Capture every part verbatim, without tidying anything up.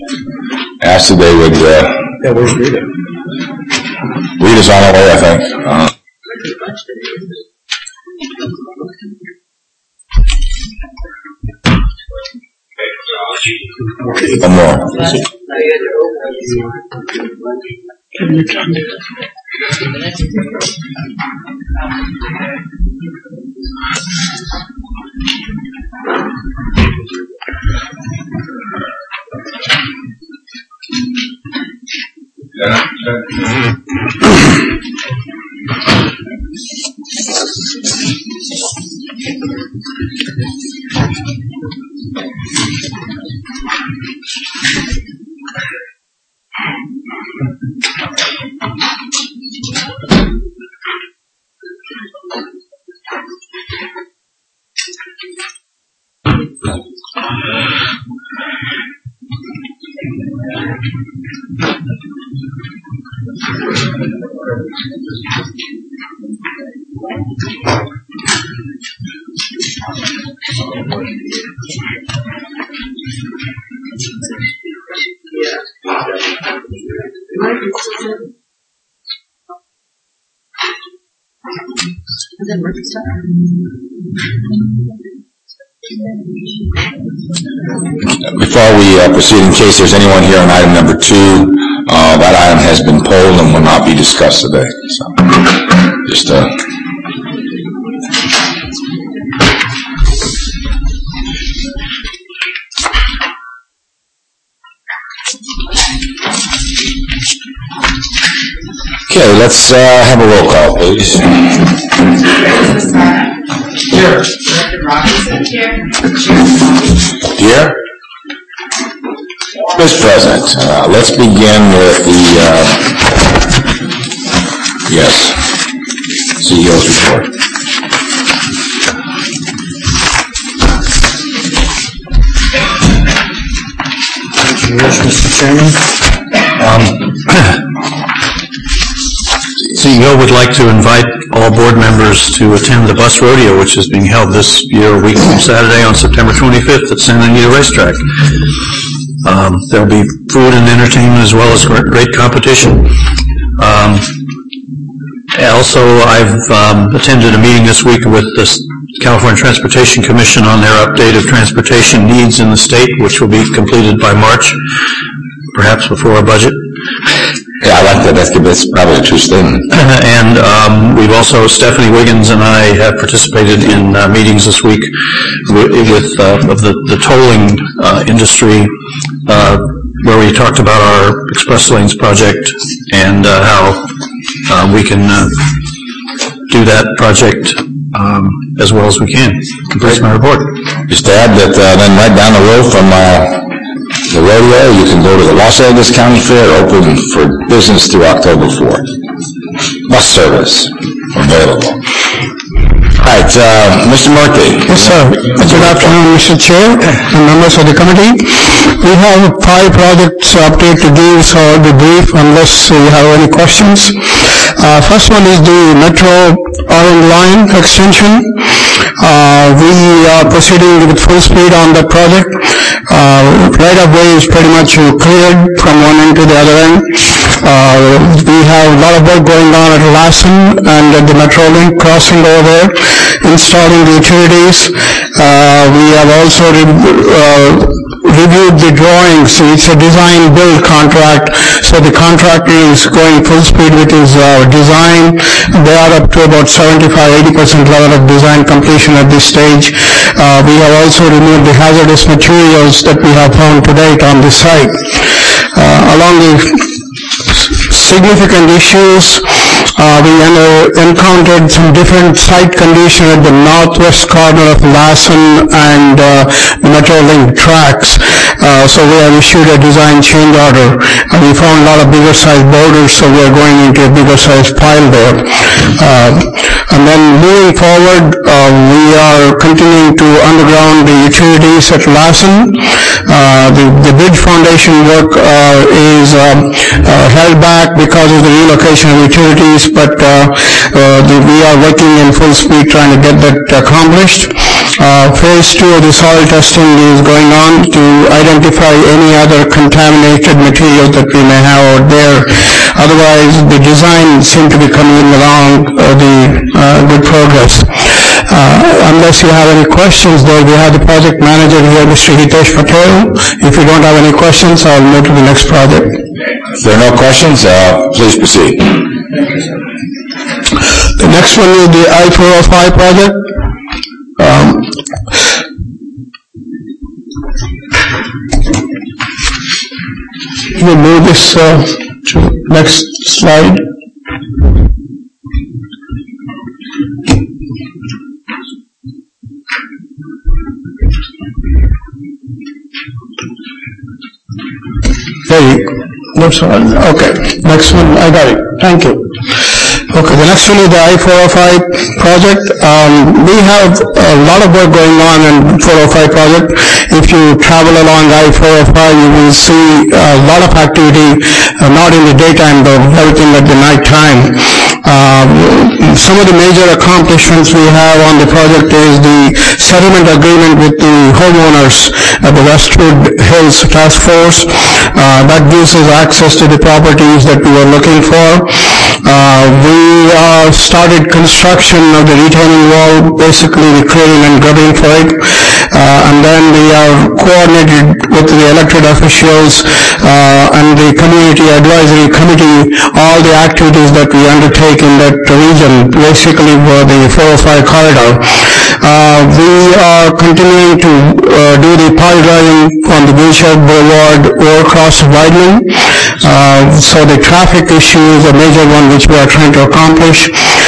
asked that they would. Uh, yeah, where's Rita? Rita's on her way, I think. Uh, One more. Before we uh, proceed, in case there's anyone here on item number two, uh, that item has been polled and will not be discussed today. So, just uh, okay, let's uh, have a roll call, please. Here. Director Robinson. Here. Here. Mister President, uh, let's begin with the, uh, yes, C E O's report. Thank you, Mister Chairman. Um, C E O would like to invite all board members to attend the bus rodeo, which is being held this year a week from Saturday on September twenty-fifth at Santa Anita Racetrack. Um, there'll be food and entertainment as well as great competition. Um, also, I've um, attended a meeting this week with the California Transportation Commission on their update of transportation needs in the state, which will be completed by March, perhaps before our budget. Yeah, I like that. That's, that's probably a true statement. And um, we've also, Stephanie Wiggins and I have participated in uh, meetings this week with, with uh, of the, the tolling uh, industry, uh, where we talked about our Express Lanes project and uh, how uh, we can uh, do that project um, as well as we can. That's my report. Just to add that uh, then right down the road from uh, the rodeo, you can go to the Los Angeles County Fair, open for business through October fourth. Bus service available. All right, uh, Mister Murthy. Yes, sir. Good afternoon, Mister Chair and members of the committee. We have five projects update to give, so I'll be brief unless you have any questions. Uh, first one is the Metro Orange Line extension. Uh, we are proceeding with full speed on the project. Uh, right of way is pretty much cleared from one end to the other end. Uh, we have a lot of work going on at Lassen and at the Metro Link crossing over there, installing the utilities. Uh, we have also re uh, reviewed the drawings. It's a design build contract, so the contractor is going full speed with his uh, design. They are up to about seventy-five to eighty percent level of design completion at this stage. Uh, we have also removed the hazardous materials that we have found to date on this site. Uh, along the significant issues, uh, we encountered some different site conditions at the northwest corner of Lassen and uh, the Metrolink tracks. Uh, so we have issued a design change order. And we found a lot of bigger size boulders, so we are going into a bigger size pile there. Uh, and then moving forward, uh, we are continuing to underground the utilities at Lassen. Uh, the, the bridge foundation work uh, is um, uh, held back because of the relocation of utilities, but uh, uh, the, we are working in full speed trying to get that accomplished. Uh, phase two of the soil testing is going on to identify any other contaminated material that we may have out there. Otherwise, the design seems to be coming along uh, the uh, good progress. Uh, unless you have any questions, though, we have the project manager here, Mister Hitesh Patel. If you don't have any questions, I'll move to the next project. If there are no questions, uh, please proceed. The next one is the I four oh five project. Um, we'll move this uh, to next slide. There you go. Next one. Okay. Next one. I got it. Thank you. Okay. The next one is the I four oh five project. Um, we have a lot of work going on in four oh five project. If you travel along I four oh five, you will see a lot of activity, uh, not in the daytime, but everything at the night time. Uh, some of the major accomplishments we have on the project is the settlement agreement with the homeowners at the Westwood Hills Task Force. Uh, that gives us access to the properties that we were looking for. Uh, we uh, started construction of the retaining wall, basically the clearing and grubbing for it. Uh, and then we are coordinated with the elected officials uh, and the community advisory committee, all the activities that we undertake in that region, basically for the four oh five corridor. Uh, we are continuing to uh, do the pile driving on the Wilshire Boulevard overcross widening. Uh, so the traffic issue is a major one which we are trying to accomplish.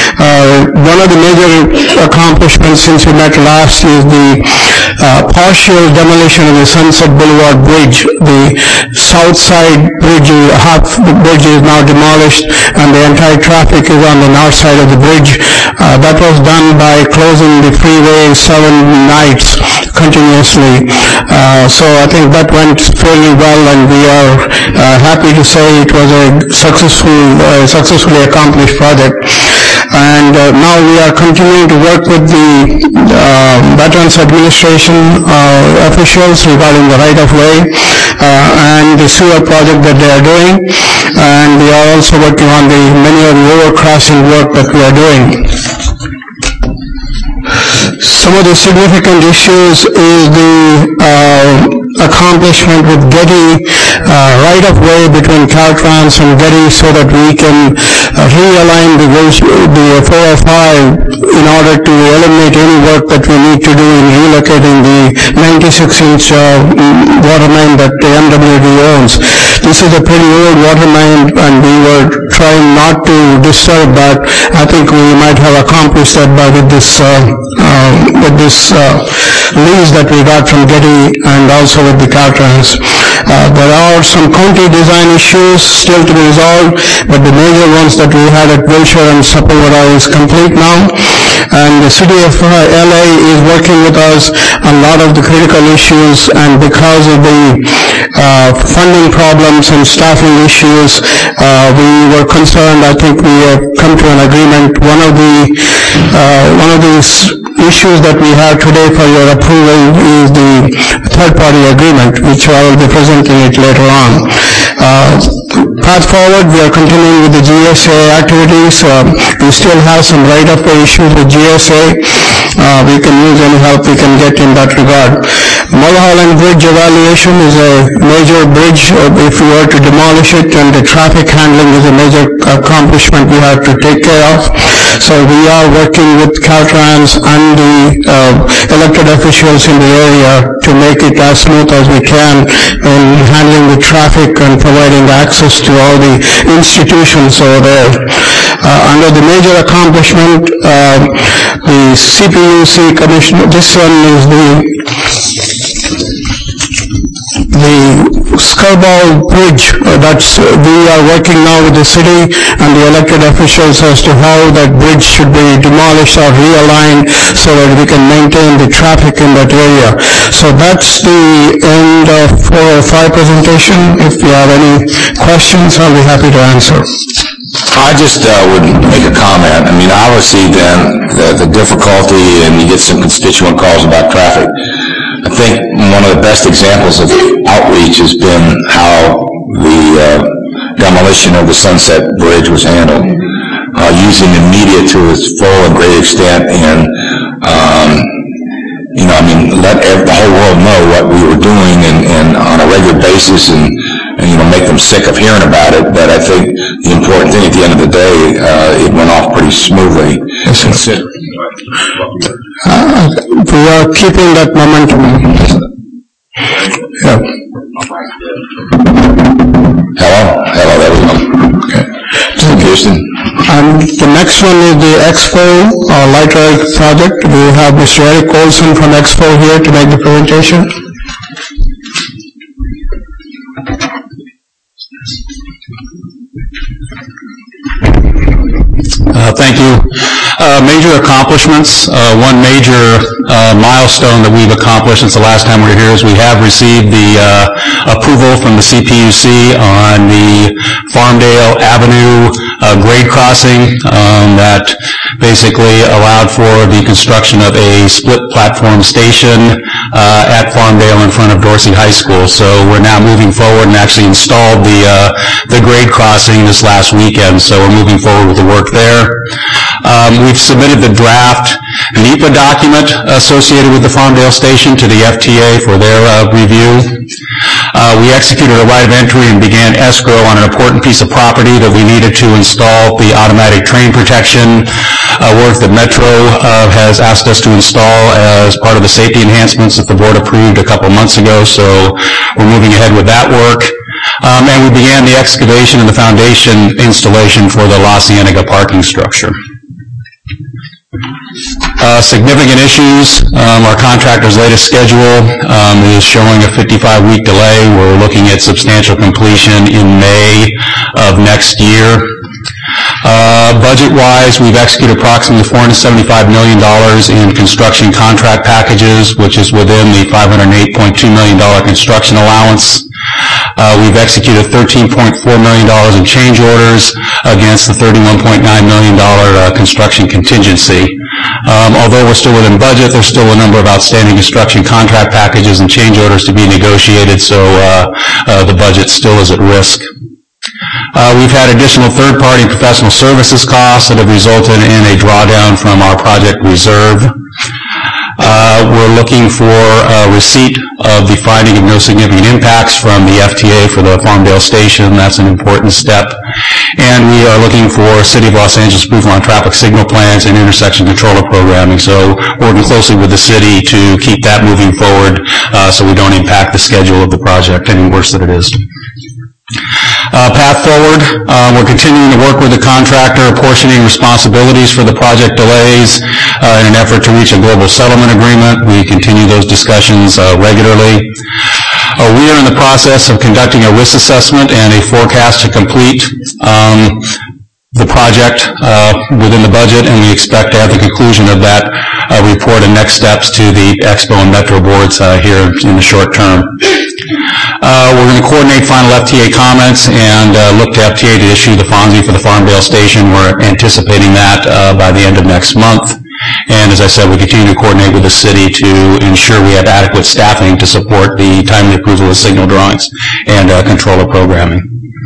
Uh, one of the major accomplishments since we met last is the uh, partial demolition of the Sunset Boulevard Bridge. The south side bridge, half the bridge is now demolished and the entire traffic is on the north side of the bridge. Uh, that was done by closing the freeway seven nights continuously. Uh, so I think that went fairly well, and we are uh, happy to say it was a successful, uh, successfully accomplished project. And uh, now we are continuing to work with the uh, Veterans Administration uh, officials regarding the right-of-way uh, and the sewer project that they are doing. And we are also working on the many of the overcrossing work that we are doing. Some of the significant issues is the uh, accomplishment with Getty uh, right-of-way between Caltrans and Getty, so that we can uh, realign the, the four oh five in order to eliminate any work that we need to do in relocating the ninety-six inch uh, water main that the M W D owns. This is a pretty old water main, and we were trying not to disturb that. I think we might have accomplished that by with this uh, uh, with this uh, lease that we got from Getty and also with the Caltrans. Uh, there are some county design issues still to be resolved, but the major ones that we had at Wilshire and Sepulveda is complete now. And the city of uh, L A is working with us on a lot of the critical issues, and because of the uh, funding problems and staffing issues, uh, we were concerned. I think we have come to an agreement. One of the uh, one of these issues that we have today for your approval is the third-party agreement, which I will be presenting it later on. Uh, path forward, we are continuing with the G S A activities. Uh, we still have some right-of-way issues with G S A. Uh, we can use any help we can get in that regard. Mulholland Bridge evaluation is a major bridge. Uh, if we were to demolish it, and the traffic handling is a major accomplishment we have to take care of. So we are working with Caltrans and the uh, elected officials in the area to make it as smooth as we can in handling the traffic and providing access to all the institutions over there. Uh, under the major accomplishment, uh, the C P U C Commissioner, this one is the the Skirball Bridge. Uh, that's uh, we are working now with the city and the elected officials as to how that bridge should be demolished or realigned so that we can maintain the traffic in that area. So that's the end of four oh five presentation. If you have any questions, I'll be happy to answer. I just uh, would make a comment. I mean, obviously, then, the, the difficulty, and you get some constituent calls about traffic. I think one of the best examples of outreach has been how the uh, demolition of the Sunset Bridge was handled, uh, using the media to its full and great extent, and, um, you know, I mean, let ev- the whole world know what we were doing, and, and on a regular basis, and and, you know, make them sick of hearing about it. But I think the important thing at the end of the day, uh, it went off pretty smoothly. Yes, sir. Uh, we are keeping that momentum. Yeah. Hello? Hello, there we go. Okay. Mister Kirsten? And the next one is the Expo uh, Light Rail project. We have Mister Eric Olson from Expo here to make the presentation. Uh, thank you. Uh, major accomplishments. Uh, one major uh, milestone that we've accomplished since the last time we were here is we have received the uh, approval from the C P U C on the Farmdale Avenue uh, grade crossing um, that basically allowed for the construction of a split platform station uh, at Farmdale in front of Dorsey High School. So we're now moving forward and actually installed the uh, the grade crossing this last weekend. So we're moving forward with the work there. Um, we've submitted the draft NEPA document associated with the Farmdale station to the F T A for their uh, review. Uh, we executed a right of entry and began escrow on an important piece of property that we needed to install the automatic train protection uh, work that Metro uh, has asked us to install as part of the safety enhancements that the board approved a couple months ago. So we're moving ahead with that work. Um, and we began the excavation and the foundation installation for the La Cienega parking structure. Uh, significant issues. Um, our contractor's latest schedule um, is showing a fifty-five week delay. We're looking at substantial completion in May of next year. Uh, budget-wise, we've executed approximately four hundred seventy-five million dollars in construction contract packages, which is within the five hundred eight point two million dollars construction allowance. Uh, we've executed thirteen point four million dollars in change orders against the thirty-one point nine million dollars uh, construction contingency. Um, although we're still within budget, there's still a number of outstanding construction contract packages and change orders to be negotiated, so uh, uh, the budget still is at risk. Uh, we've had additional third-party professional services costs that have resulted in a drawdown from our project reserve. Uh, we're looking for a receipt of the finding of no significant impacts from the F T A for the Farmdale station. That's an important step. And we are looking for City of Los Angeles approval on traffic signal plans and intersection controller programming. So working closely with the city to keep that moving forward uh, so we don't impact the schedule of the project any worse than it is. Uh, path forward, uh, we're continuing to work with the contractor, apportioning responsibilities for the project delays uh, in an effort to reach a global settlement agreement. We continue those discussions uh, regularly. Uh, we are in the process of conducting a risk assessment and a forecast to complete um, the project uh, within the budget, and we expect to have the conclusion of that uh, report and next steps to the Expo and Metro boards uh, here in the short term. Uh, we're going to coordinate final F T A comments and uh, look to F T A to issue the F O N S I for the Farmdale station. We're anticipating that uh, by the end of next month. And as I said, we continue to coordinate with the city to ensure we have adequate staffing to support the timely approval of signal drawings and uh, controller programming.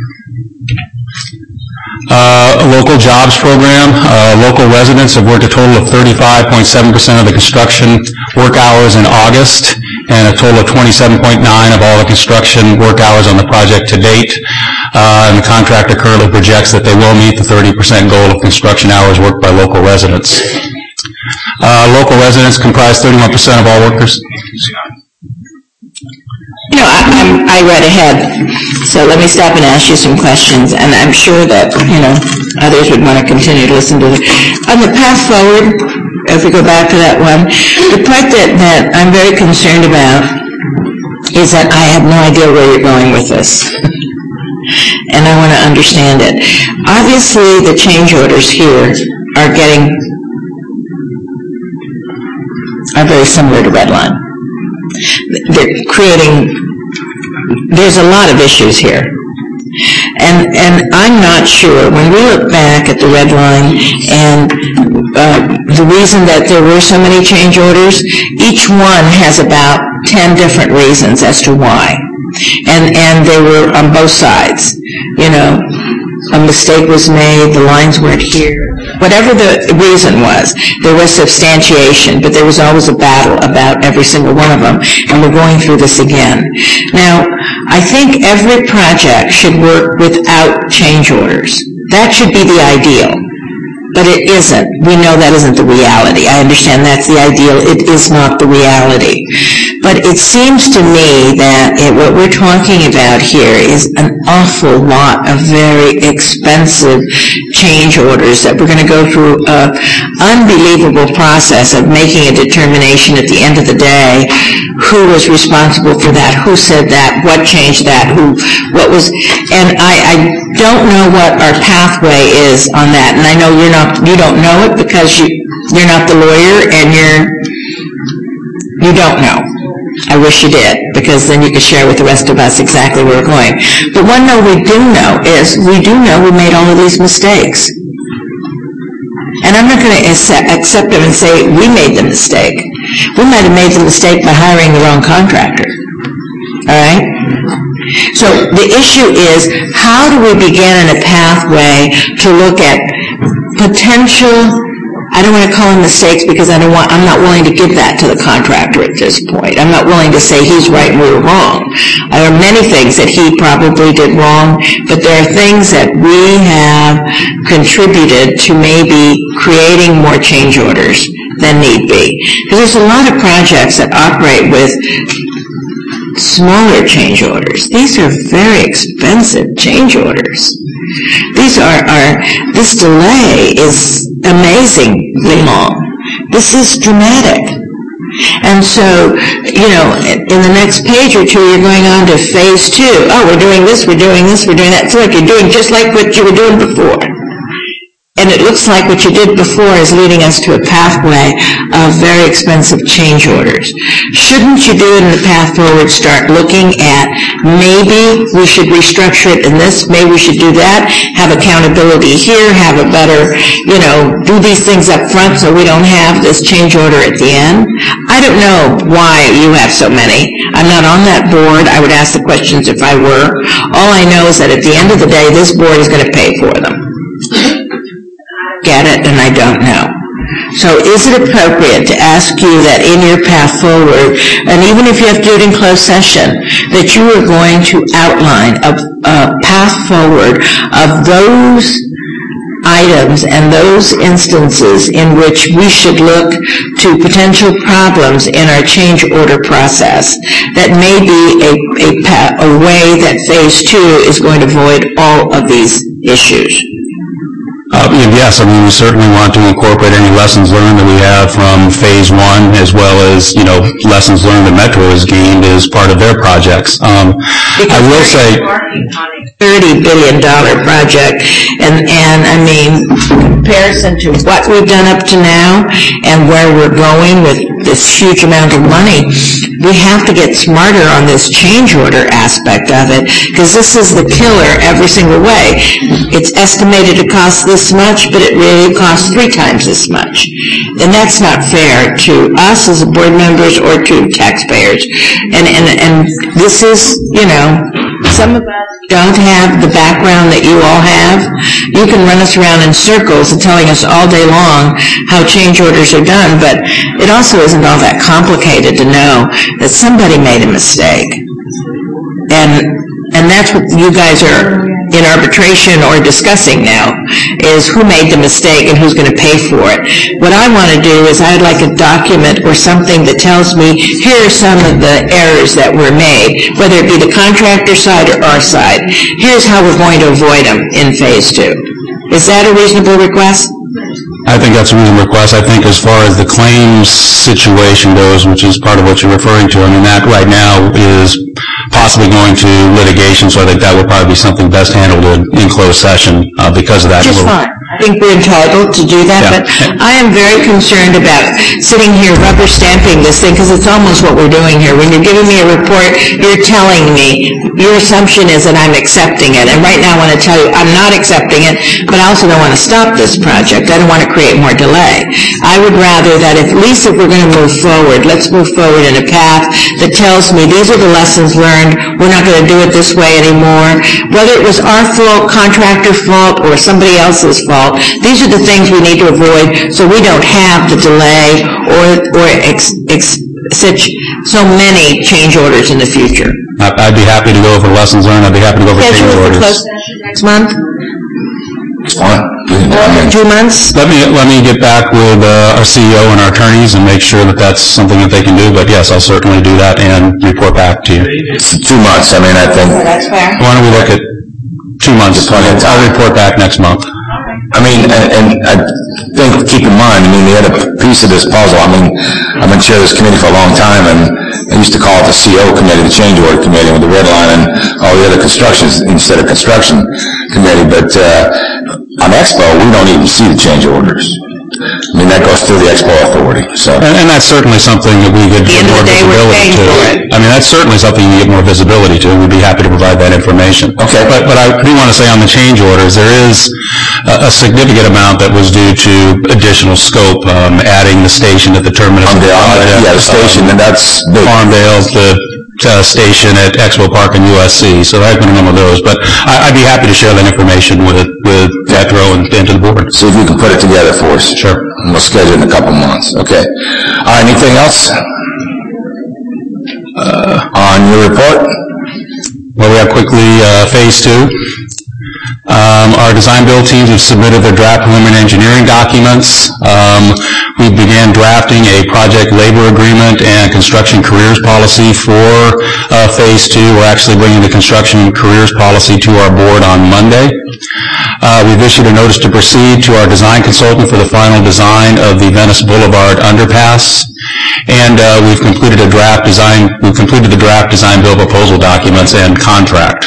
Uh, a local jobs program. Uh, local residents have worked a total of thirty-five point seven percent of the construction work hours in August, and a total of twenty-seven point nine of all the construction work hours on the project to date. Uh, and the contractor currently projects that they will meet the thirty percent goal of construction hours worked by local residents. Uh, local residents comprise thirty-one percent of all workers. You know, I, I'm, I read ahead, so let me stop and ask you some questions, and I'm sure that, you know, others would want to continue to listen to it. On the path forward, if we go back to that one, the part that, that I'm very concerned about is that I have no idea where you're going with this. And I want to understand it. Obviously, the change orders here are getting, are very similar to Redline. They're creating, there's a lot of issues here. And, and I'm not sure, when we look back at the red line and uh, the reason that there were so many change orders, each one has about ten different reasons as to why. And, and they were on both sides, you know. A mistake was made, the lines weren't here. Whatever the reason was, there was substantiation, but there was always a battle about every single one of them, and we're going through this again. Now, I think every project should work without change orders. That should be the ideal. But it isn't. We know that isn't the reality. I understand that's the ideal. It is not the reality. But it seems to me that it, what we're talking about here is an awful lot of very expensive change orders that we're going to go through an unbelievable process of making a determination at the end of the day who was responsible for that, who said that, what changed that, who, what was, and I, I don't know what our pathway is on that, and I know you're not, you don't know it because you, you're not the lawyer and you're, you don't know. I wish you did, because then you could share with the rest of us exactly where we're going. But one thing we do know is, we do know we made all of these mistakes. And I'm not going to accept them and say we made the mistake. We might have made the mistake by hiring the wrong contractor. All right? So the issue is, how do we begin in a pathway to look at potential, I don't want to call them mistakes because I don't want, I'm not willing to give that to the contractor at this point. I'm not willing to say he's right and we're wrong. There are many things that he probably did wrong, but there are things that we have contributed to maybe creating more change orders than need be. Because there's a lot of projects that operate with smaller change orders. These are very expensive change orders. These are, are this delay is amazingly long. This is dramatic. And so, you know, in the next page or two, you're going on to phase two. Oh, we're doing this, we're doing this, we're doing that. It's like you're doing just like what you were doing before. And it looks like what you did before is leading us to a pathway of very expensive change orders. Shouldn't you do it in the path forward, start looking at maybe we should restructure it in this, maybe we should do that, have accountability here, have a better, you know, do these things up front so we don't have this change order at the end? I don't know why you have so many. I'm not on that board. I would ask the questions if I were. All I know is that at the end of the day, this board is going to pay for them. Get it, and I don't know. So is it appropriate to ask you that in your path forward, and even if you have to do it in closed session, that you are going to outline a, a path forward of those items and those instances in which we should look to potential problems in our change order process that may be a, a, a way that phase two is going to avoid all of these issues? Uh, yes, I mean, we certainly want to incorporate any lessons learned that we have from phase one, as well as, you know, lessons learned that Metro has gained as part of their projects. Um, I will say, thirty billion dollars project, and, and I mean, in comparison to what we've done up to now and where we're going with this huge amount of money, we have to get smarter on this change order aspect of it, because this is the killer every single way. It's estimated to cost this much, but it really costs three times this much. And that's not fair to us as board members or to taxpayers. And, and, and this is, you know, some of us don't have the background that you all have. You can run us around in circles and telling us all day long how change orders are done, but it also isn't all that complicated to know that somebody made a mistake. And and that's what you guys are in arbitration or discussing now, is who made the mistake and who's going to pay for it. What I want to do is I'd like a document or something that tells me here are some of the errors that were made, whether it be the contractor side or our side. Here's how we're going to avoid them in phase two. Is that a reasonable request? I think that's a reasonable request. I think as far as the claims situation goes, which is part of what you're referring to, I mean, that right now is possibly going to litigation, so I think that would probably be something best handled in, in closed session uh, because of that. Just fine. I think we're entitled to do that, Yeah. but I am very concerned about sitting here rubber stamping this thing, because it's almost what we're doing here. When you're giving me a report, you're telling me, your assumption is that I'm accepting it, and right now I want to tell you, I'm not accepting it, but I also don't want to stop this project. I don't want to create more delay. I would rather that at least if we're going to move forward, let's move forward in a path that tells me these are the lessons learned, we're not going to do it this way anymore. Whether it was our fault, contractor fault, or somebody else's fault, these are the things we need to avoid so we don't have the delay or or ex, ex, such so many change orders in the future. I- I'd be happy to go over lessons learned. I'd be happy to go over change Schedule for orders. closed session next month? It's fine. We can- I mean, Two months? Let me, let me get back with uh, our C E O and our attorneys and make sure that that's something that they can do, but yes, I'll certainly do that and report back to you. It's two months, I mean, I think, That's fair. Why don't we look at two months? Plenty of time. I'll report back next month. I mean, and, and I think, keep in mind, I mean, the other piece of this puzzle, I mean, I've been chair of this committee for a long time, and I used to call it the C O committee, the change order committee with the red line, and all the other constructions instead of construction committee, but, uh, on Expo, we don't even see the change orders. I mean, that goes through the Expo Authority, so. And, and that's certainly something that we could At the get end of more the day, we're visibility paying to. for it. I mean, that's certainly something you get more visibility to. We'd be happy to provide that information. Okay. But, but I do want to say on the change orders, there is a, a significant amount that was due to additional scope, um, adding the station at the terminus. of the Yeah, project, yeah, the station, and that's big. Farmdale, the uh, station at Expo Park and U S C, so there have been a number of those. But I, I'd be happy to share that information with, with Metro and, and to the board. See if you can put it together for us. Sure. And we'll schedule it in a couple months, okay. All right, anything else? Uh, on your report? Well, we have quickly uh, Phase Two. Um, Our design-build teams have submitted their draft preliminary engineering documents. Um, We began drafting a project labor agreement and construction careers policy for uh, Phase Two. We're actually bringing the construction careers policy to our board on Monday. Uh, We've issued a notice to proceed to our design consultant for the final design of the Venice Boulevard underpass. And uh, we've completed a draft design, we've completed the draft design-build proposal documents and contract.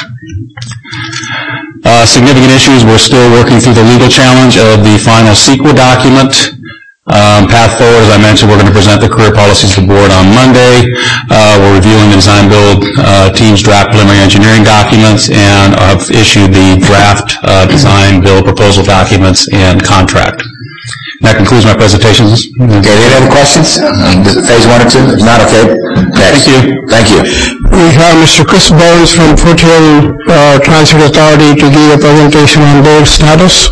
Uh, significant issues, we're still working through the legal challenge of the final CEQA document. Um, path forward, as I mentioned, we're going to present the career policies to the board on Monday. Uh, we're reviewing the design-build uh, team's draft preliminary engineering documents and have issued the draft uh, design-build proposal documents and contract. That concludes my presentations. Okay, any other questions? Um, Phase one or two? If not, okay. Next. Thank you. Thank you. We have Mister Chris Burns from Foothill uh, Transit Authority to give a presentation on their status.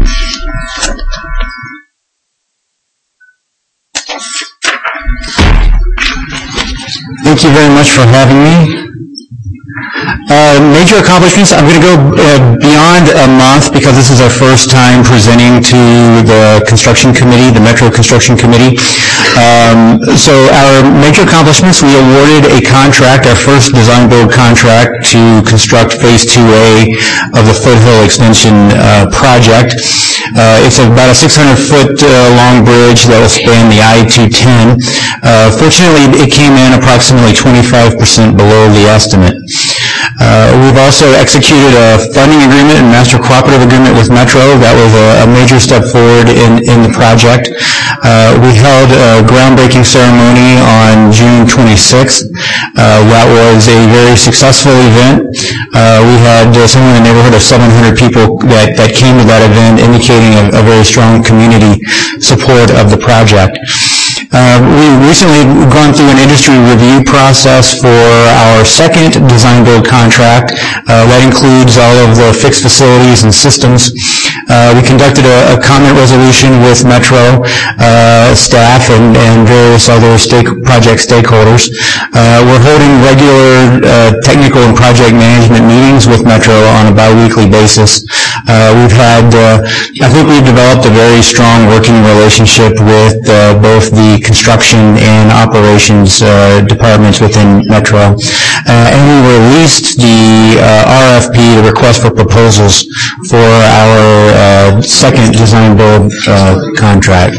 Thank you very much for having me. Uh, major accomplishments, I'm going to go uh, beyond a month because this is our first time presenting to the construction committee, the Metro Construction Committee. Um, so our major accomplishments, we awarded a contract, our first design-build contract to construct Phase two A of the Foothill Extension uh, project. Uh, it's about a six hundred foot uh, long bridge that will span the I two ten. Uh, fortunately, it came in approximately twenty-five percent below the estimate. Uh, we've also executed a funding agreement and master cooperative agreement with Metro. That was a, a major step forward in, in the project. Uh, we held a groundbreaking ceremony on June twenty-sixth. Uh, that was a very successful event. Uh, we had uh, somewhere in the neighborhood of seven hundred people that, that came to that event, indicating a, a very strong community support of the project. Uh, we recently gone through an industry review process for our second design-build contract. Uh, that includes all of the fixed facilities and systems. Uh, we conducted a, a comment resolution with Metro uh, staff and, and various other stake, project stakeholders. Uh, we're holding regular uh, technical and project management meetings with Metro on a bi-weekly basis. Uh, we've had, uh, I think we've developed a very strong working relationship with uh, both the construction and operations uh, departments within Metro. Uh, and we released the uh, R F P, the request for proposals, for our uh, second design-build uh, contract.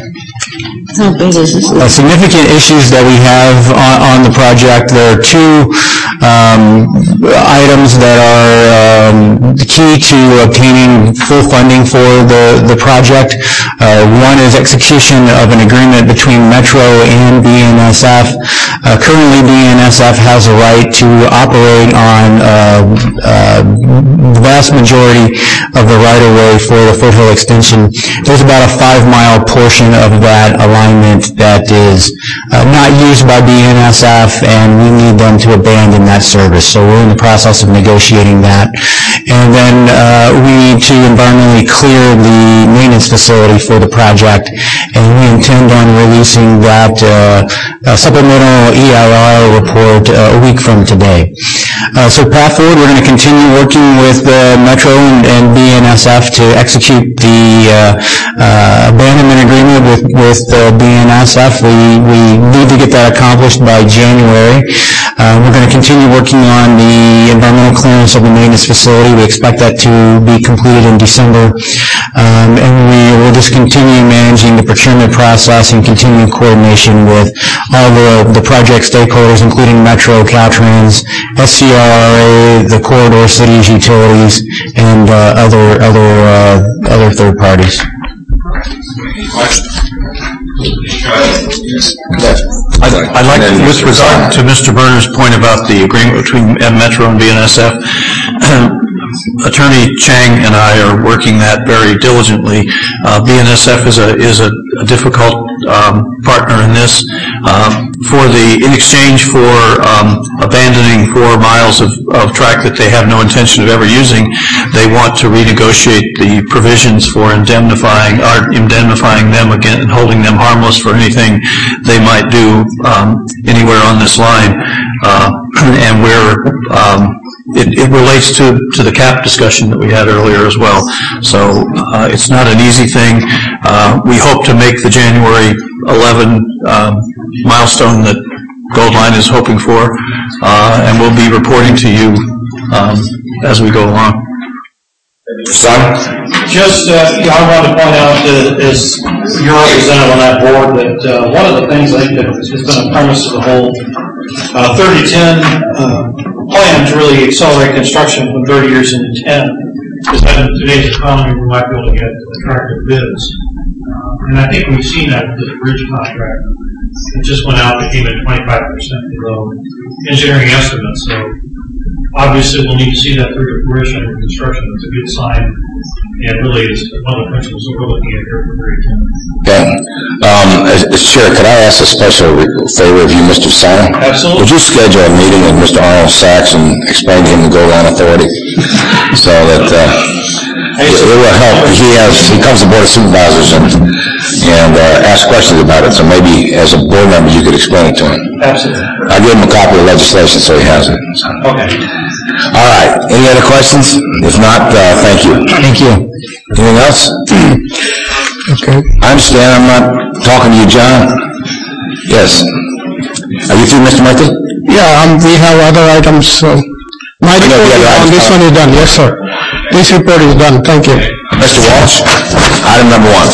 How big is this? Uh, significant issues that we have on, on the project. There are two um, items that are um, key to obtaining full funding for the, the project. Uh, one is execution of an agreement between Metro and B N S F. Uh, currently, B N S F has a right to operate on uh, uh, the vast majority of the right-of-way for the Foothill extension. There's about a five-mile portion of that alignment that is uh, not used by B N S F, and we need them to abandon that service. So we're in the process of negotiating that. And then uh, we need to environmentally clear the maintenance facility for the project, and we intend on releasing that uh, uh, supplemental E I R report uh, a week from today. Uh, so path forward, we're going to continue working with uh, Metro and, and B N S F to execute the uh, uh, abandonment agreement with, with uh, B N S F. We, we need to get that accomplished by January. Uh, we're going to continue working on the environmental clearance of the maintenance facility. We expect that to be completed in December. Um, and we will just continue managing the procurement process and continue coordination with all the, the project stakeholders, including Metro, Caltrans, S C R R A, the corridor cities, utilities, and uh, other other uh, other third parties. I'd, I'd like, with regard to Mister Berner's point about the agreement between Metro and B N S F, Attorney Chang and I are working that very diligently. Uh, B N S F is a is a, a difficult um, partner in this. Um, for the in exchange for um, abandoning four miles of, of track that they have no intention of ever using, they want to renegotiate the provisions for indemnifying or indemnifying them again and holding them harmless for anything they might do um, anywhere on this line. Uh, and we're um, It, it relates to, to the cap discussion that we had earlier as well. So uh, it's not an easy thing. Uh, we hope to make the January eleventh um, milestone that Gold Line is hoping for, uh, and we'll be reporting to you um, as we go along. Son? Just, uh, you know, I wanted to point out uh, as your representative on that board that uh, one of the things I think that has been a premise of the whole uh, thirty ten uh, plan to really accelerate construction from thirty years into ten is that in today's economy we might be able to get attractive bids. Uh, and I think we've seen that with the bridge contract. It just went out, it came in twenty-five percent below engineering estimates. So obviously we'll need to see that through to fruition in construction. It's a good sign. And really is one of the principles that we're looking at here for thirty ten. Okay. Um, as, as Chair, could I ask a special favor of you, Mister Simon? Absolutely. Would you schedule a meeting with Mister Arnold Sachs and explain to him the Gold Line Authority so that uh, it, it will help? He has he comes to the Board of Supervisors and and uh, asks questions about it. So maybe as a board member you could explain it to him. Absolutely. I'll give him a copy of the legislation so he has it. So. Okay. All right. Any other questions? If not, uh, thank you. Thank you. Anything else? Okay. I understand I'm not talking to you, John. Yes. Are you through, Mister Murthy? Yeah, um, we have other items. So my We got report the is other done. items This done. one is done. Yes, sir. This report is done. Thank you. Mister Walsh, item number one.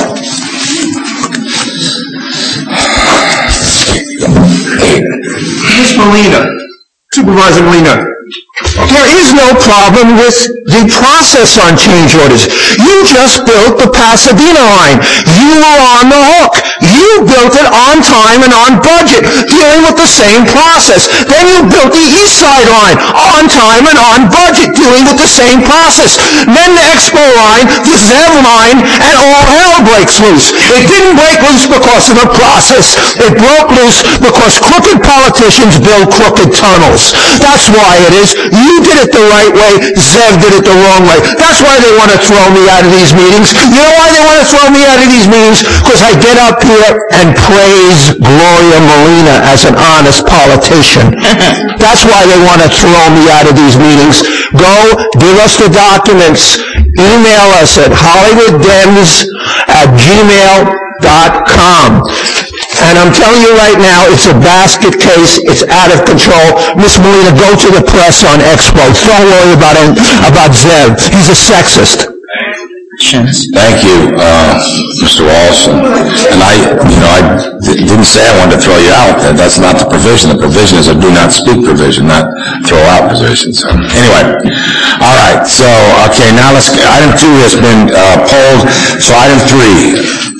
Miz Molina, Supervisor Molina, there is no problem with the process on change orders. You just built the Pasadena line. You were on the hook. You built it on time and on budget, dealing with the same process. Then you built the East Side line on time and on budget, dealing with the same process. Then the Expo line, the Zev line, and all hell breaks loose. It didn't break loose because of the process. It broke loose because crooked politicians build crooked tunnels. That's why it is. You did it the right way. Zev did it the wrong way. That's why they want to throw me out of these meetings. You know why they want to throw me out of these meetings? Because I get up here and praise Gloria Molina as an honest politician. That's why they want to throw me out of these meetings. Go, give us the documents. Email us at hollywooddems at gmail dot com. And I'm telling you right now, it's a basket case. It's out of control. Miss Molina, go to the press on Expo. Don't worry about him, about Zev. He's a sexist. Thank you, uh, Mister Walsh. And, and I, you know, I d- didn't say I wanted to throw you out. That That's not the provision. The provision is a do not speak provision, not throw out provision. So, anyway, all right. So, okay, now let's. Item two has been uh, polled. So, item three.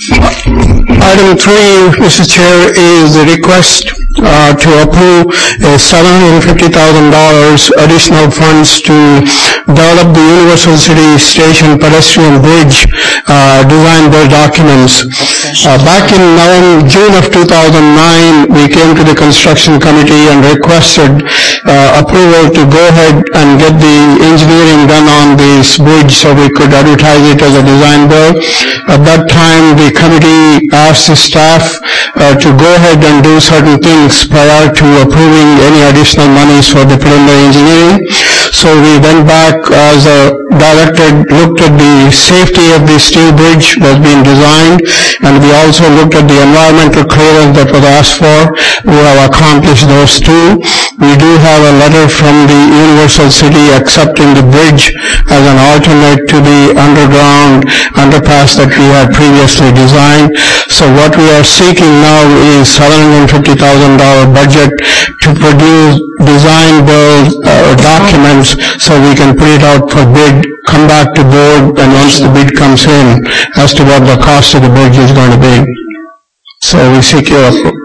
Item three, Mister Chair, is the request uh, to approve a seven hundred fifty thousand dollars additional funds to develop the Universal City Station pedestrian bridge uh, design build documents. Uh, back in November, June of two thousand nine, we came to the construction committee and requested uh, approval to go ahead and get the engineering done on this bridge so we could advertise it as a design build. At that time, the committee asked the staff uh, to go ahead and do certain things prior to approving any additional monies for the preliminary engineering. So we went back as a director, looked at the safety of the steel bridge was being designed, and we also looked at the environmental clearance that was asked for. We have accomplished those two. We do have a letter from the Universal City accepting the bridge as an alternate to the underground underpass that we had previously designed. So what we are seeking now is seven hundred fifty thousand dollars budget to produce design build uh, documents so we can put it out for bid, come back to board, and once the bid comes in, as to what the cost of the bridge is going to be. So we seek your approval.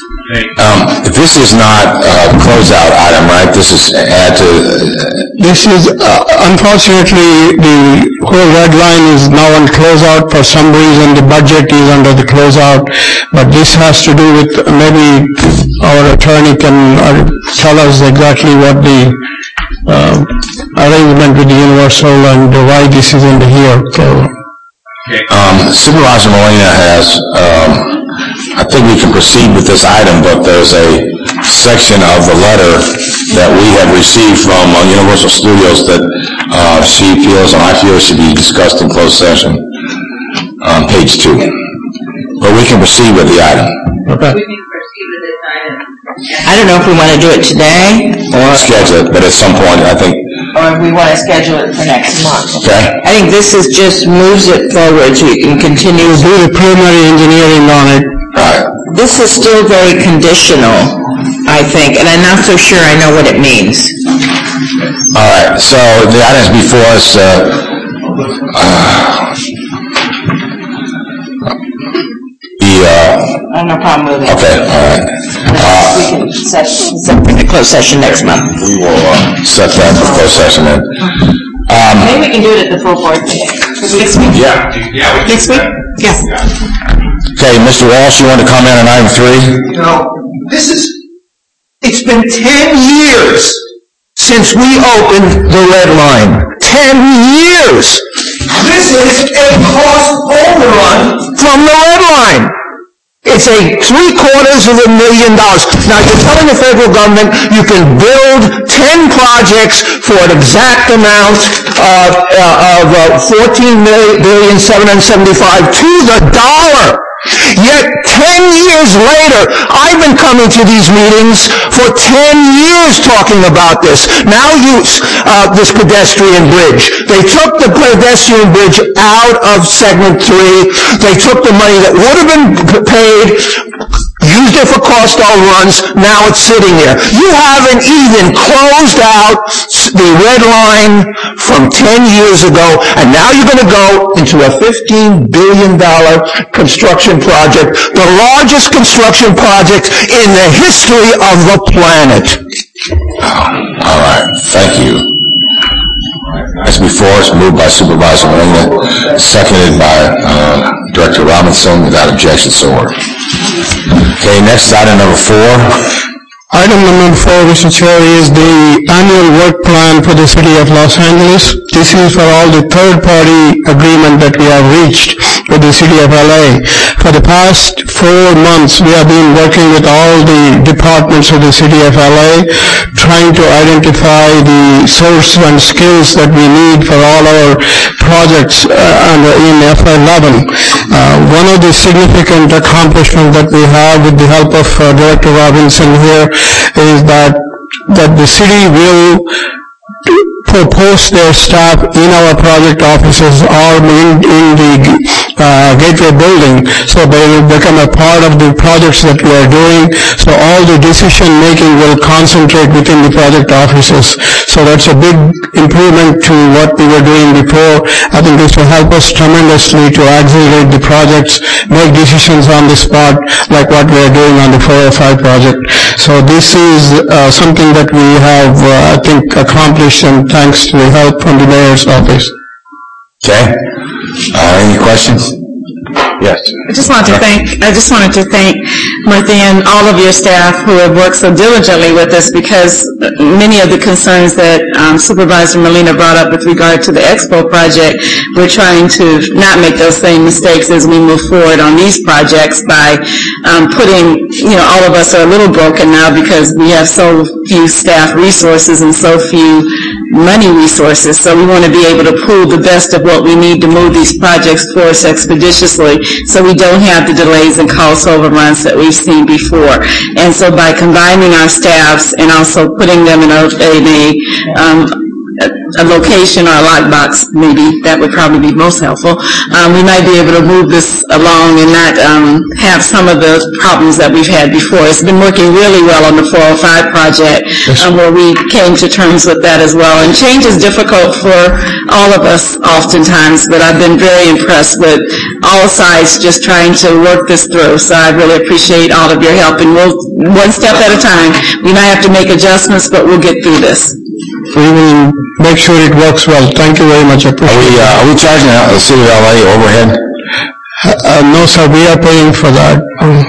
Um, this is not a closeout item, right? This is add to... Uh, This is, uh, unfortunately, the whole red line is now on closeout. For some reason, the budget is under the closeout. But this has to do with, maybe our attorney can uh, tell us exactly what the uh, arrangement with the Universal and why this is in here. So, um, Supervisor Molina has... Um, I think we can proceed with this item, but there's a section of the letter that we have received from uh, Universal Studios that uh, she feels and I feel should be discussed in closed session on page two. But we can proceed with the item. Okay. We can proceed with this item. I don't know if we want to do it today, or, Schedule it, but at some point, I think, or if we want to schedule it for next month. okay? I think this is just moves it forward so you can continue. do the preliminary engineering on it. Right. This is still very conditional, I think, and I'm not so sure I know what it means. All right, so the items before us, uh, uh, the, uh, I have no problem with it. okay, all right. Uh, We can set, set for the closed session next month. we will uh, set that for closed session then. Um, Maybe we can do it at the full board meeting. Next week? yeah. Next week? Yeah. Okay, Mister Walsh, you want to comment on item three? You know, this is, it's been ten years since we opened the red line. Ten years! This is a cost overrun from the red line. It's a three quarters of a million dollars. Now, you're telling the federal government you can build ten projects for an exact amount of, uh, of uh, fourteen billion seven hundred seventy-five to the dollar. Yet ten years later, I've been coming to these meetings for ten years talking about this. Now you, uh, this pedestrian bridge. They took the pedestrian bridge out of segment three. They took the money that would have been paid, used it for cost overruns. Now it's sitting there. You haven't even closed out the red line from ten years ago, and now you're going to go into a fifteen billion dollars construction project, the largest construction project in the history of the planet. All right, thank you. As before, it's moved by Supervisor Molina, seconded by uh, Director Robinson, without objection, so ordered. Okay, next item number four. Item number four, Mister Chair, is the annual work plan for the City of Los Angeles. This is for all the third-party agreement that we have reached with the City of L A. For the past four months, we have been working with all the departments of the City of L A, trying to identify the source and skills that we need for all our projects uh, under, in F eleven. Uh, one of the significant accomplishments that we have with the help of uh, Director Robinson here is that that the city will put D P O posts their staff in our project offices or in, in the uh, Gateway building, so they will become a part of the projects that we are doing. So all the decision making will concentrate within the project offices. So that's a big improvement to what we were doing before. I think this will help us tremendously to accelerate the projects, make decisions on the spot like what we are doing on the four oh five project. So this is uh, something that we have, uh, I think, accomplished, and thanks to the help from the mayor's office. Okay. Uh, any questions? Yes. I just wanted to thank, I just wanted to thank Martha and all of your staff who have worked so diligently with us, because many of the concerns that um, Supervisor Molina brought up with regard to the Expo project, we're trying to not make those same mistakes as we move forward on these projects by um, putting, you know, all of us are a little broken now because we have so few staff resources and so few money resources. So we want to be able to pool the best of what we need to move these projects forward expeditiously, so we don't have the delays and cost overruns that we've seen before. And so by combining our staffs and also putting them in a, in a um, a location or a lockbox, maybe that would probably be most helpful, um, we might be able to move this along and not um, have some of the problems that we've had before. It's been working really well on the four oh five project, um, where we came to terms with that as well. And change is difficult for all of us oftentimes, but I've been very impressed with all sides just trying to work this through. So I really appreciate all of your help, and we'll, one step at a time. We might have to make adjustments, but we'll get through this. We will make sure it works well. Thank you very much. I appreciate Are we, uh, are we charging uh, the city of L A overhead? Uh, uh, no, sir, we are paying for that. Um,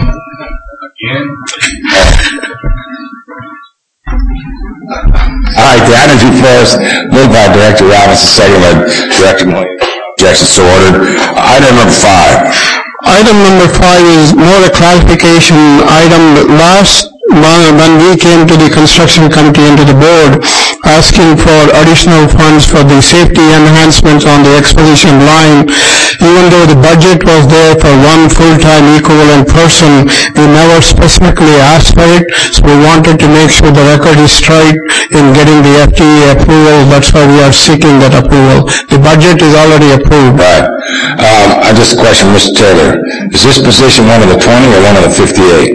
All right, the items before us, moved by Director Robinson, second by Director Moyer. Objection so ordered. Item number five. Item number five is more a clarification item. Last month, when we came to the construction committee and to the board asking for additional funds for the safety enhancements on the exposition line, even though the budget was there for one full-time equivalent person, we never specifically asked for it, so we wanted to make sure the record is straight in getting the F T E approval. That's why we are seeking that approval. The budget is already approved. Right. Um, I just question, Mister Taylor, is this position one of the twenty or one of the fifty-eight?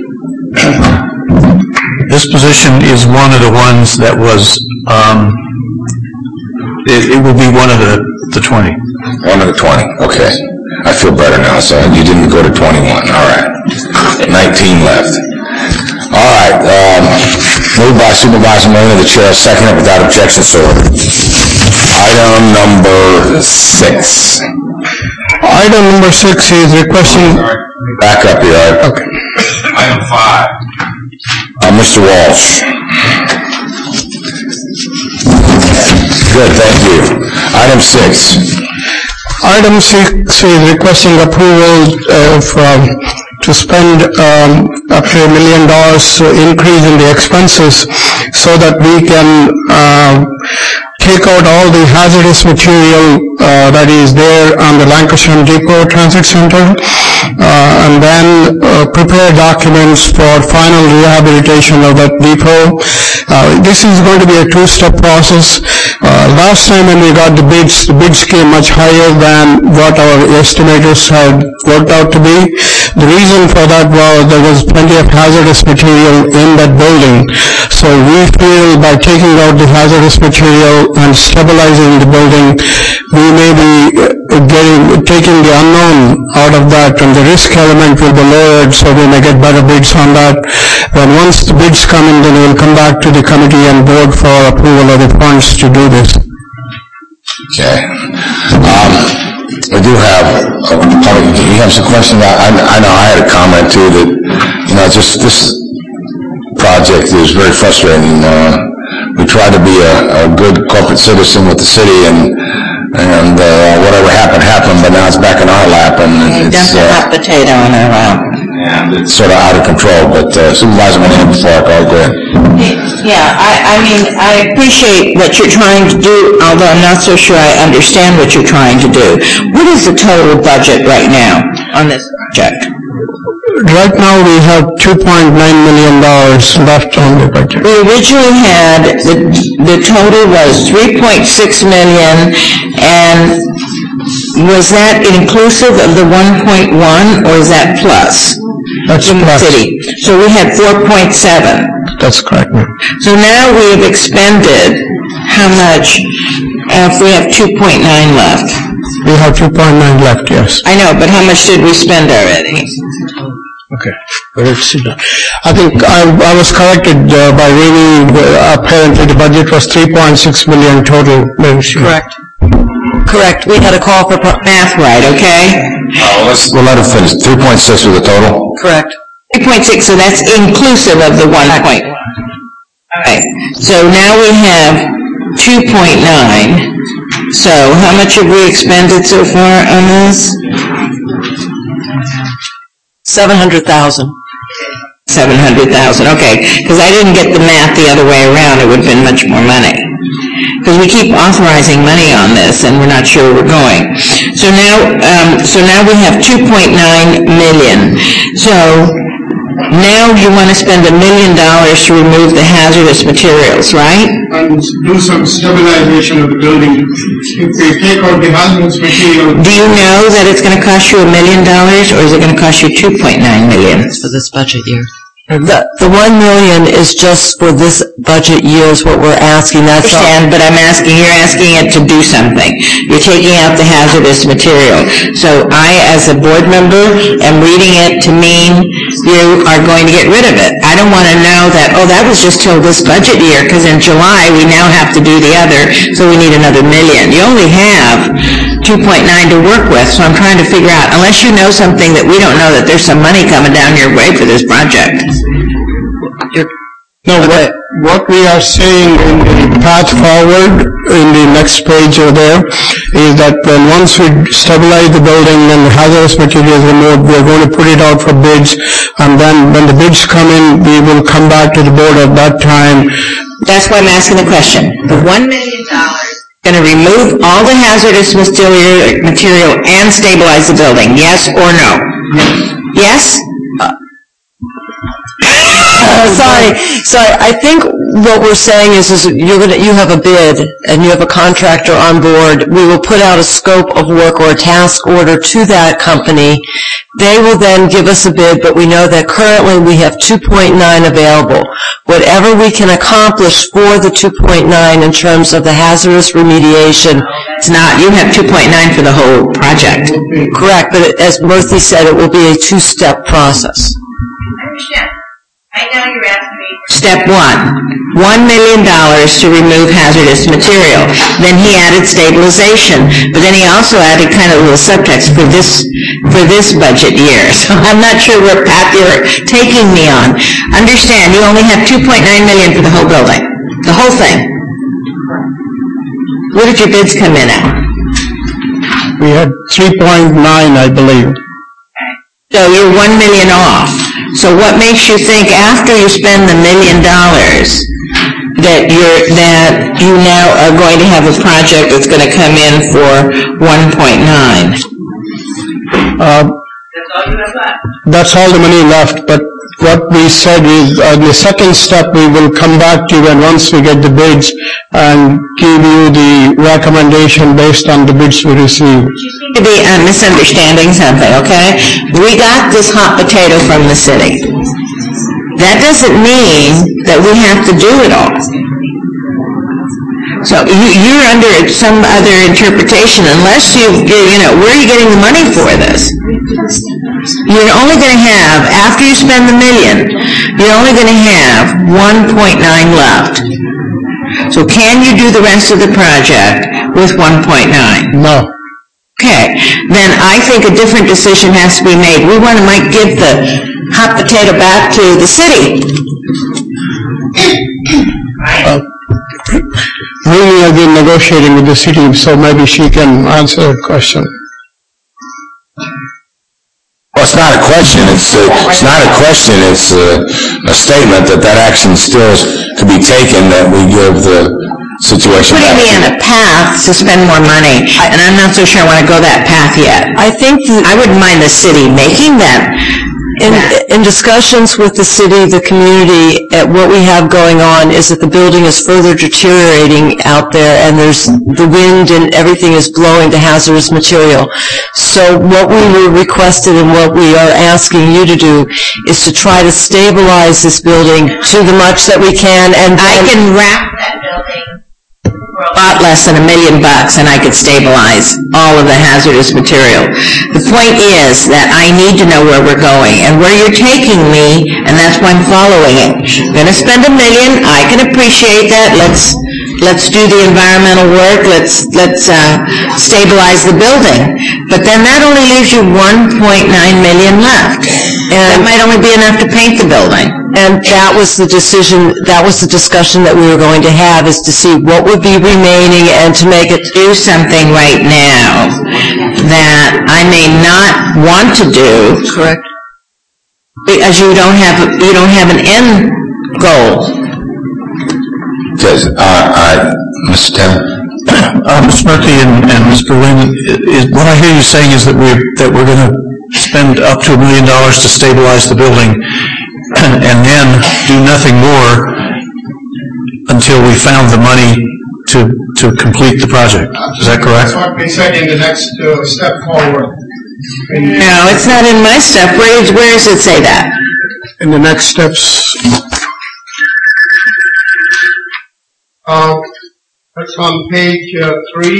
This position is one of the ones that was, um, it, it will be one of the, the twenty. One of the twenty, okay. I feel better now, so you didn't go to twenty-one, all right. nineteen left. All right, um, moved by Supervisor Molina, the chair, second it without objection, so ordered. Item number six. Item number six is requesting... Back up here. Okay. Item five. Uh, Mister Walsh. Good, thank you. Item six. Item six is requesting approval uh, from, to spend um, up to a million dollars increase in the expenses so that we can uh, take out all the hazardous material uh, that is there on the Lancashire Depot Transit Center, uh, and then uh, prepare documents for final rehabilitation of that depot. Uh, this is going to be a two-step process. Uh, last time when we got the bids, the bids came much higher than what our estimators had worked out to be. The reason for that was there was plenty of hazardous material in that building. So we feel by taking out the hazardous material and stabilizing the building, we may be getting, taking the unknown out of that, and the risk element will be lowered, so we may get better bids on that. When once the bids come in, then we'll come back to the committee and board for approval of the funds to do this. Okay. Um, we do have, uh, public, you have some questions? I, I know I had a comment too that, you know, just this project is very frustrating. Uh, we try to be a, a good corporate citizen with the city, and and uh, whatever happened, happened, but now it's back in our lap, and it's... Dumped a hot potato in our lap. And it's sort of out of control, but uh, Supervisor Molina, before I call, go ahead. Yeah, I, I mean, I appreciate what you're trying to do, although I'm not so sure I understand what you're trying to do. What is the total budget right now on this project? right now we have two point nine million dollars left on the budget. We originally had, the, the total was three point six million, and was that inclusive of the one point one, or is that plus? That's From the plus. city. So we had four point seven. That's correct, ma'am. So now we've expended how much, uh, if we have two point nine left? We have two point nine left, yes. I know, but how much did we spend already? Okay. Let's see that. I think I, I was corrected uh, by reading, uh, apparently the budget was three point six million total. Correct. Correct. We had a call for math right, okay? Uh, let's, we'll let it finish. three point six was the total? Correct. three point six, so that's inclusive of the one point one. All right. So now we have two point nine. So how much have we expended so far on this? seven hundred thousand. seven hundred thousand, okay. Because I didn't get the math the other way around. It would have been much more money. Because we keep authorizing money on this, and we're not sure we're going. So now, um, so now we have two point nine million. So now you want to spend a million dollars to remove the hazardous materials, right? And do some stabilization of the building. If we take out the hazardous material. Do you know that it's going to cost you a million dollars, or is it going to cost you two point nine million? For this budget year. The, the one million is just for this budget year is what we're asking. That's I understand, but I'm asking, you're asking it to do something. You're taking out the hazardous material. So I, as a board member, am reading it to mean you are going to get rid of it. I don't want to know that, oh, that was just till this budget year, because in July we now have to do the other, so we need another million. You only have two point nine to work with, so I'm trying to figure out, unless you know something that we don't know, that there's some money coming down your way for this project. No, what, what we are saying in the path forward, in the next page over there, is that when once we stabilize the building and the hazardous materials removed, we are going to put it out for bids, and then when the bids come in, we will come back to the board at that time. That's why I'm asking the question. The one million dollars going to remove all the hazardous material, material and stabilize the building, yes or no? Yes? Uh, sorry, sorry. I think what we're saying is, is you're gonna, you have a bid and you have a contractor on board. We will put out a scope of work or a task order to that company. They will then give us a bid, but we know that currently we have two point nine available. Whatever we can accomplish for the two point nine in terms of the hazardous remediation. It's not. You have two point nine for the whole project. Correct, but as Murthy said, it will be a two-step process. I understand. I know you're asking me. Step one, one million dollars to remove hazardous material. Then he added stabilization, but then he also added kind of a little subtext for this, for this budget year. So I'm not sure what path you're taking me on. Understand, you only have two point nine million for the whole building, the whole thing. What did your bids come in at? We had three point nine, I believe. So you're one million off. So what makes you think after you spend the million dollars that you're, that you now are going to have a project that's going to come in for one point nine? Uh, that's all the money left, but what we said is, uh, the second step, we will come back to you and once we get the bids and give you the recommendation based on the bids we receive. You seem to be uh, misunderstanding something, okay? We got this hot potato from the city. That doesn't mean that we have to do it all. So you, you're under some other interpretation unless you, you know, where are you getting the money for this? You're only going to have, after you spend the million, you're only going to have one point nine left. So can you do the rest of the project with one point nine? No. Okay, then I think a different decision has to be made. We want to might give the hot potato back to the city. Uh, Really, I've been negotiating with the city, so maybe she can answer a question. Well, it's not a question, it's, uh, it's not a question, it's uh, a statement that that action still could be taken, that we give the situation Putting back. me on a path to spend more money, and I'm not so sure I want to go that path yet. I think that I wouldn't mind the city making that In, in discussions with the city, the community, uh, what we have going on is that the building is further deteriorating out there, and there's the wind and everything is blowing the hazardous material. So what we were requested and what we are asking you to do is to try to stabilize this building to the much that we can, and I can wrap that building for a lot less than a million bucks, and I could stabilize all of the hazardous material. The point is that I need to know where we're going and where you're taking me, and that's why I'm following it. I'm going to spend a million. I can appreciate that. Let's let's do the environmental work. Let's let's uh, stabilize the building. But then that only leaves you one point nine million left, and that might only be enough to paint the building. And that was the decision, that was the discussion that we were going to have, is to see what would be remaining and to make it do something right now that I may not want to do. Correct. Because you don't have, you don't have an end goal. Says, uh, uh, Mister Taylor? Uh, Mister Murphy and, and Miz Berlin, is, what I hear you saying is that we're, that we're going to spend up to a million dollars to stabilize the building and then do nothing more until we found the money to, to complete the project. Is that correct? That's what we said in the next uh, step forward. In, No, it's not in my stuff. Where, is, where does it say that? in the next steps. Uh, that's on page uh, three.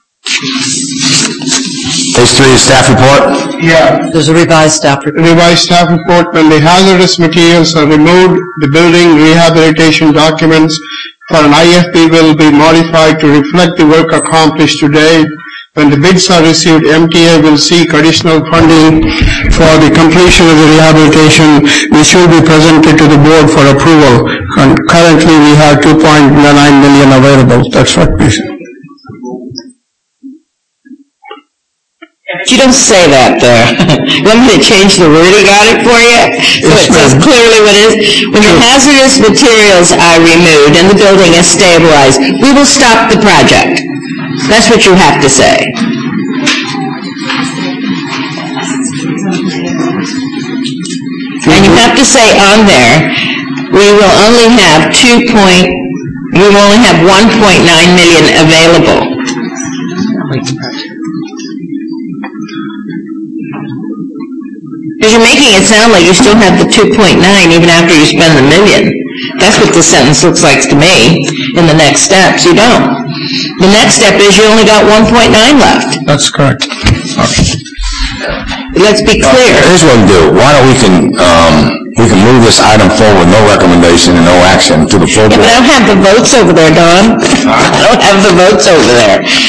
Page three of staff report? Yeah. There's a revised staff report. Revised staff report, when the hazardous materials are removed, the building rehabilitation documents for an I F B will be modified to reflect the work accomplished today. When the bids are received, M T A will seek additional funding for the completion of the rehabilitation, which will be presented to the board for approval. And currently, we have two point nine million available. That's what we said. You don't say that there. You want me to change the wording on it for you? So it says clearly what it is. When the hazardous materials are removed and the building is stabilized, we will stop the project. That's what you have to say. And you have to say on there, we will only have two point, we will only have one point nine million available. Because you're making it sound like you still have the two point nine even after you spend the million. That's what this sentence looks like to me in the next steps. You don't. The next step is you only got one point nine left. That's correct. Let's be clear. Uh, here's what we do. Why don't we can, um, we can move this item forward with no recommendation and no action to the full Yeah, board. but I don't have the votes over there, Don. I don't have the votes over there.